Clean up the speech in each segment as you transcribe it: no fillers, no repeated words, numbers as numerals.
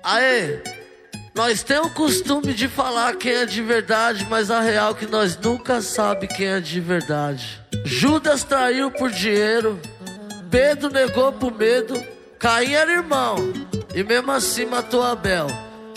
Aê, nós temos o costume de falar quem é de verdade, mas a real é que nós nunca sabe quem é de verdade. Judas traiu por dinheiro, Pedro negou por medo, Caim era irmão e mesmo assim matou Abel.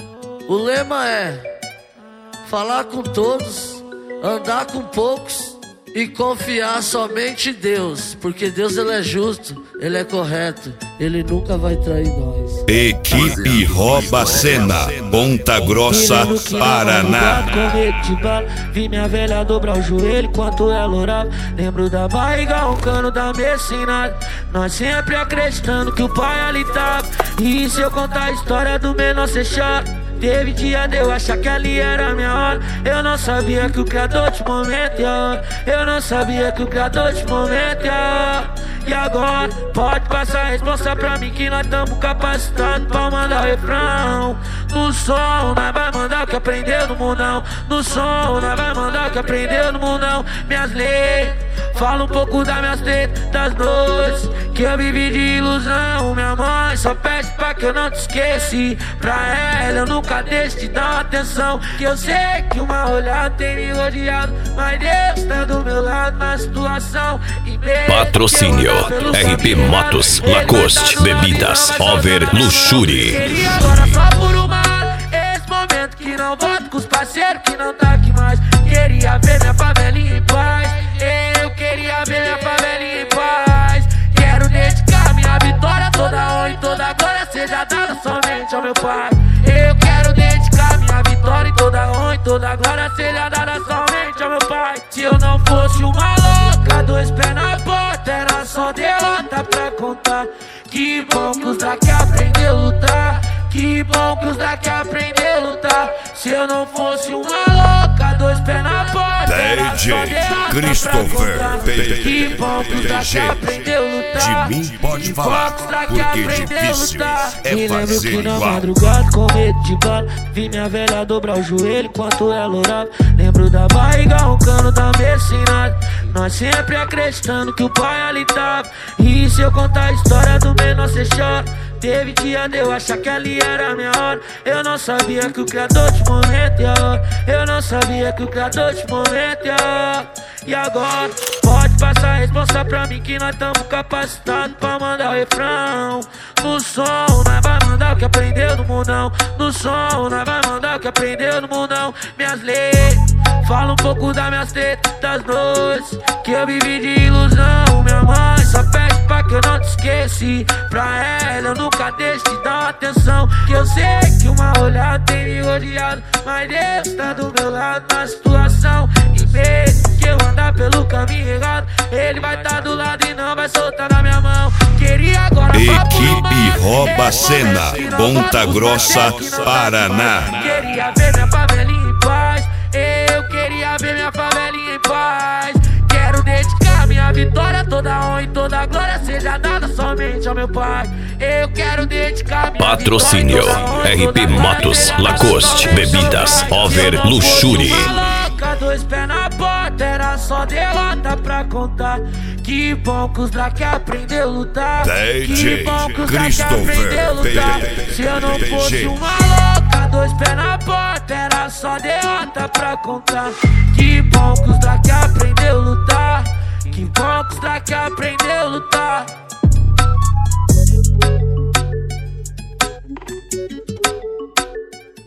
O lema é falar com todos, andar com poucos e confiar somente em Deus, porque Deus ele é justo, ele é correto, ele nunca vai trair nós. Equipe Rouba Cena, Ponta Grossa, Paraná. Com medo de bala, vi minha velha dobrar o joelho enquanto ela orava. Lembro da barriga roncando da medicina. Nós sempre acreditando que o pai ali tava. E se eu contar a história do menor, cê chora. Teve dia de eu achar que ali era a minha hora. Eu não sabia que o criador de momento é a hora. Eu não sabia que o criador de momento é a hora. E agora, pode passar a responsa pra mim que nós tamo capacitados pra mandar refrão. No som, nós vai mandar o que aprendeu no mundão. No som, nós vai mandar o que aprendeu no mundão. Minhas leis, fala um pouco das minhas tretas, das noites que eu vivi de ilusão. Minha mãe só pede pra que eu não te esqueci. Pra ela eu nunca deixo de dar atenção. Que eu sei que uma olhada tem me rodeado, mas Deus tá do meu lado na situação. Patrocínio RP Motos, Lacoste, Bebidas, Over, Luxury. Queria agora só por uma hora, esse momento que não volto com os parceiros que não tá aqui mais. Queria ver minha favelinha em paz. Eu queria ver minha favelinha em paz. Quero dedicar minha vitória, toda honra e toda glória seja dada somente ao meu pai. Eu quero dedicar minha vitória e toda honra e toda glória seja dada somente ao meu pai. Se eu não fosse uma louca, 2 pés na porta, era só derrota pra contar. Que bom que os daqui aprendeu a lutar. Que bom que os daqui aprendeu a lutar. Se eu não fosse uma louca, 2 pés na porta, era só derrota Christopher, pra contar. Que bom que os daqui aprendeu a lutar. De mim pode falar, porque difícil é Me lembro fazer que na igual. madrugada com medo de bala, vi minha velha dobrar o joelho enquanto ela orava. Lembro da barriga roncando da medicina. Nós sempre acreditando que o pai ali tava. E se eu contar a história do menor, cê chora. Teve dia de eu achar que ali era a minha hora. Eu não sabia que o criador de momento é a hora. Eu não sabia que o criador de momento é a hora. E agora, pode passar a responsa pra mim que nós tamo capacitados pra mandar o refrão. No som, nós vai mandar o que aprendeu no mundão. No som, nós vai mandar o que aprendeu no mundão. Minhas leis, fala um pouco das minhas tretas, das noites que eu vivi de ilusão. Minha mãe só pede pra que eu não te esqueci. Pra ela eu nunca deixo de dar atenção. Que eu sei que uma olhada tem me rodeado, mas Deus tá do meu lado na situação. E mesmo que eu andar pelo caminho errado, Ele vai tá do lado e não vai soltar na minha mão. Queria agora Equipe Rouba Cena, Ponta Grossa, Paraná. Queria ver minha favelinha em paz. Eu queria ver minha favelinha em paz. Quero dedicar minha vitória, toda honra e toda glória seja dada somente ao meu pai. Eu quero dedicar minha Patrocínio vitória, toda honra e toda RP glória Motos, seja dada Lacoste, somente ao meu Bebidas, pai. Over, Luxury. 2 pés na porta, era só derrota pra contar. Que bom que os daqui aprendeu a lutar. Que bom que os daqui aprendeu a lutar. Se eu não fosse uma louca, 2 pés na porta, era só derrota pra contar. Que bom que os daqui aprendeu a lutar. Que bom que os daqui aprendeu a lutar.